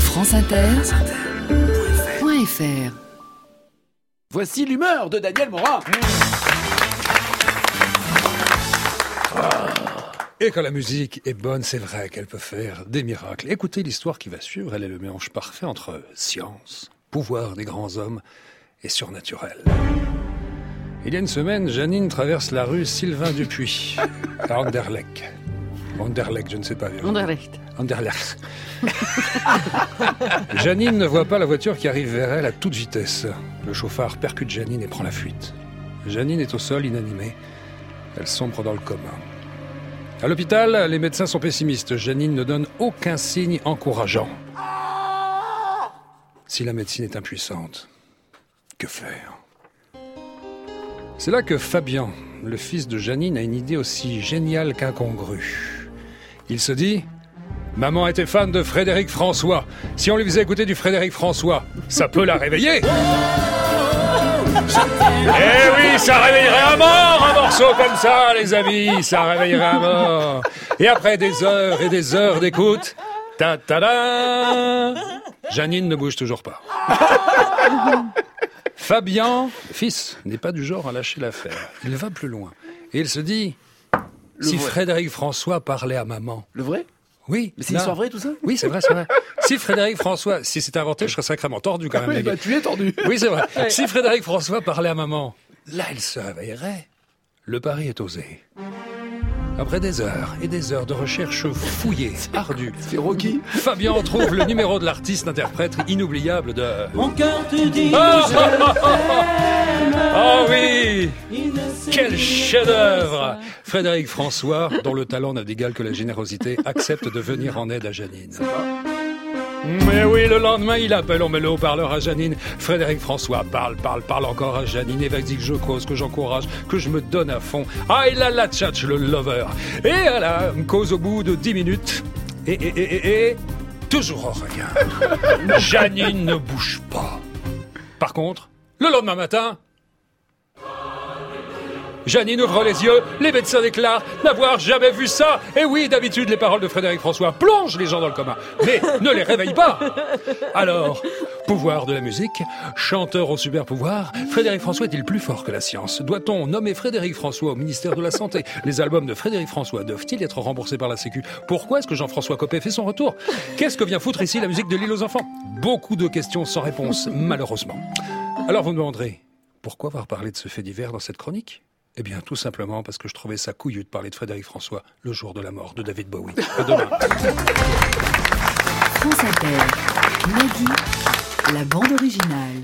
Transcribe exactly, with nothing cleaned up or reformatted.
France Inter, point F R. Voici l'humeur de Daniel Morin. Et quand la musique est bonne, c'est vrai qu'elle peut faire des miracles. Écoutez l'histoire qui va suivre, elle est le mélange parfait entre science, pouvoir des grands hommes et surnaturel. Il y a une semaine, Janine traverse la rue Sylvain Dupuis, à Anderlecht. Anderlecht, je ne sais pas. Anderlecht. Anderlecht. Janine ne voit pas la voiture qui arrive vers elle à toute vitesse. Le chauffard percute Janine et prend la fuite. Janine est au sol, inanimée. Elle sombre dans le coma. À l'hôpital, les médecins sont pessimistes. Janine ne donne aucun signe encourageant. Si la médecine est impuissante, que faire ? C'est là que Fabien, le fils de Janine, a une idée aussi géniale qu'incongrue. Il se dit... Maman était fan de Frédéric François. Si on lui faisait écouter du Frédéric François, ça peut la réveiller. Eh oui, ça réveillerait à mort un morceau comme ça, les amis. Ça réveillerait à mort. Et après des heures et des heures d'écoute, ta-ta-da, Janine ne bouge toujours pas. Fabien, fils, n'est pas du genre à lâcher l'affaire. Il va plus loin. Et il se dit, Le si vrai. Frédéric François parlait à maman... Le vrai ? Oui. Mais c'est une là. histoire vraie tout ça ? Oui, c'est vrai, c'est vrai. Si Frédéric François, si c'était inventé, je serais sacrément tordu quand même. Oui, les gars. bah tu es tordu. Oui, c'est vrai. Si Frédéric François parlait à maman, là, il se réveillerait. Le pari est osé. Après des heures et des heures de recherche fouillée, ardue, C'est Rocky. Fabien trouve le numéro de l'artiste-interprète inoubliable de... Mon cœur te dit Oh, que oh, je oh, oh, oh. t'aime. Oh oui! Il ne sait Quel plus chef-d'œuvre! Frédéric François, dont le talent n'a d'égal que la générosité, accepte de venir en aide à Janine. Mais oui, le lendemain, il appelle, on met le haut-parleur à Janine. Frédéric François parle, parle, parle encore à Janine. Et vas-y que je cause, que j'encourage, que je me donne à fond. Ah, il a la tchatch, le lover. Et elle a une cause au bout de dix minutes. Et, et, et, et, et, toujours rien. Janine ne bouge pas. Par contre, le lendemain matin... Janine ouvre les yeux, les médecins déclarent n'avoir jamais vu ça. Et oui, d'habitude, les paroles de Frédéric François plongent les gens dans le coma, mais ne les réveillent pas. Alors, pouvoir de la musique, chanteur au super pouvoir, Frédéric François est-il plus fort que la science ? Doit-on nommer Frédéric François au ministère de la Santé ? Les albums de Frédéric François doivent-ils être remboursés par la Sécu ? Pourquoi est-ce que Jean-François Copé fait son retour ? Qu'est-ce que vient foutre ici la musique de l'île aux enfants ? Beaucoup de questions sans réponse, malheureusement. Alors vous me demanderez, pourquoi avoir parlé de ce fait divers dans cette chronique ? Eh bien, tout simplement parce que je trouvais ça couillu de parler de Frédéric François le jour de la mort de David Bowie. À demain. France Inter, Maggie, la bande originale.